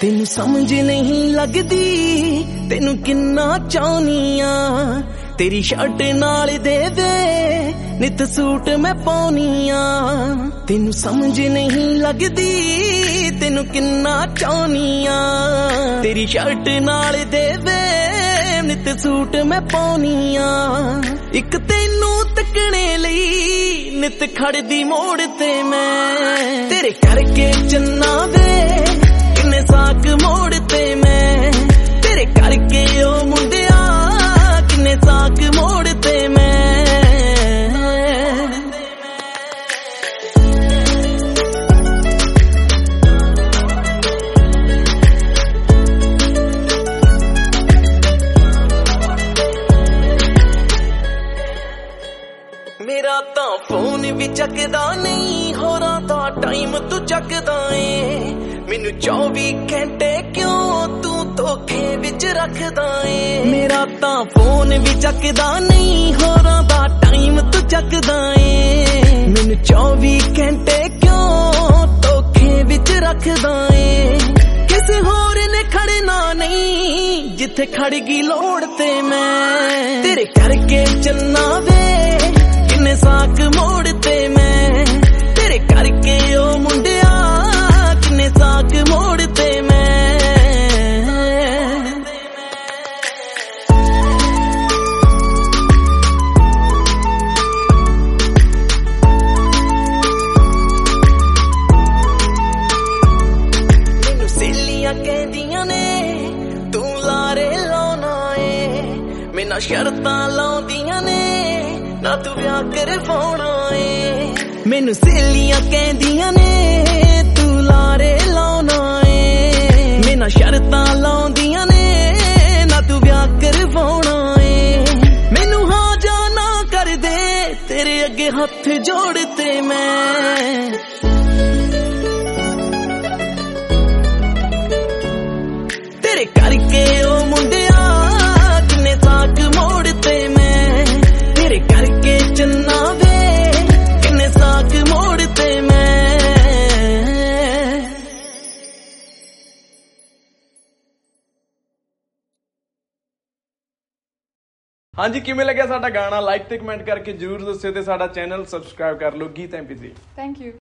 ਤੈਨੂੰ ਸਮਝ ਨਹੀਂ ਲੱਗਦੀ ਤੈਨੂੰ ਕਿੰਨਾ ਚਾਹੁੰਨੀ ਆ ਤੇਰੀ ਸ਼ਰਟ ਨਾਲ ਦੇ ਦੇ ਨਿਤ ਸੂਟ ਮੈਂ ਪਾਉਣੀ ਆ ਤੈਨੂੰ ਸਮਝ ਨਹੀਂ ਲੱਗਦੀ ਤੈਨੂੰ ਕਿੰਨਾ ਚਾਹੁੰਨੀ ਆ ਤੇਰੀ ਸ਼ਰਟ ਨਾਲ ਦੇ ਦੇ ਨਿਤ ਸੂਟ ਮੈਂ ਪਾਉਣੀ ਆ ਇੱਕ ਤੈਨੂੰ ਤੱਕਣੇ ਲਈ ਨਿਤ ਖੜਦੀ ਮੋੜ ਤੇ ਮੈਂ ਤੇਰੇ ਕਰਕੇ ਚੰਨਾ ਵੇ ਕਿੰਨੇ ਸਾਕ ਮੋੜ ਤੇ ਮੈਂ ਤੇਰੇ ਕਰਕੇ ਉਹ ਮੁੰਡਿਆ ਕਿੰਨੇ ਸਾਕ ਮੋੜ ਤੇ ਮੈਂ ਮੇਰਾ ਤਾਂ ਫੋਨ ਵੀ ਚੱਕਦਾ ਨਹੀਂ ਹੋਰਾਂ ਦਾ ਟਾਈਮ ਤੂੰ ਚੱਕਦਾ ਏ ਮੈਨੂੰ 24 ਘੰਟੇ ਕਿਉਂ ਤੂੰ ਧੋਖੇ ਵਿੱਚ ਰੱਖਦਾ ਏ ਮੇਰਾ ਤਾਂ ਫੋਨ ਵੀ ਚੱਕਦਾ ਨਹੀਂ ਹੋਰਾਂ ਦਾ ਟਾਈਮ ਤੂੰ ਚੱਕਦਾ ਏ ਮੈਨੂੰ 24 ਘੰਟੇ ਕਿਉਂ ਧੋਖੇ ਵਿੱਚ ਰੱਖਦਾ ਏ ਕਿਸੇ ਹੋਰ ਨੇ ਖੜਨਾ ਨਹੀਂ ਜਿੱਥੇ ਖੜ ਗਈ ਲੋੜ ਤੇ ਮੈਂ ਤੇਰੇ ਕਰਕੇ ਚੰਨਾ ਵੇ ਕਿੰਨੇ ਸਾਕ ਮੋੜ ਤੇ ਮੈਂ ਤੇਰੇ ਕਰਕੇ ਉਹ ਮੁੰਡਿਆ ਕਿੰਨੇ ਸਾਕ ਮੋੜ ਤੇ ਮੈਂ ਮੈਨੂੰ ਸਹੇਲੀਆਂ ਕਹਿੰਦੀਆਂ ਨੇ ਤੂੰ ਲਾਰੇ ਲਾਉਣਾ ਏ ਮੈਨਾਂ ਸ਼ਰਤਾਂ ਲਾਉਂਦੀਆਂ ਨੇ ਨਾ ਤੂੰ ਵਿਆਹ ਕਰਵਾਉਣਾ ਏ ਮੈਨੂੰ ਸਹੇਲੀਆਂ ਕਹਿੰਦੀਆਂ ਨੇ ਤੂੰ ਲਾਰੇ ਲਾਉਣਾ ਏ ਮੈਨਾਂ ਸ਼ਰਤਾਂ ਲਾਉਂਦੀਆਂ ਨੇ ਨਾ ਤੂੰ ਵਿਆਹ ਕਰਵਾਉਣਾ ਏ ਮੈਨੂੰ ਹਾਂ ਜਾਂ ਨਾ ਕਰ ਦੇ ਤੇਰੇ ਅੱਗੇ ਹੱਥ ਜੋੜ ਤੇ ਮੈਂ ਤੇਰੇ ਕਰਕੇ ਉਹ ਮੁੰਡਿਆ ਕਿੰਨੇ ਸਾਕ ਮੋੜ ਤੇ ਮੈਂ ਤੇਰੇ ਕਰਕੇ ਚੰਨਾ ਵੇ ਕਿੰਨੇ ਸਾਕ ਮੋੜ ਤੇ ਮੈਂ ਹਾਂਜੀ ਕਿਵੇਂ ਲੱਗਿਆ ਸਾਡਾ ਗਾਣਾ ਲਾਈਕ ਤੇ ਕਮੈਂਟ ਕਰਕੇ ਜਰੂਰ ਦੱਸਿਓ ਤੇ ਸਾਡਾ ਚੈਨਲ ਸਬਸਕ੍ਰਾਈਬ ਕਰ ਲਓ ਗੀਤ MP3 ਥੈਂਕ ਯੂ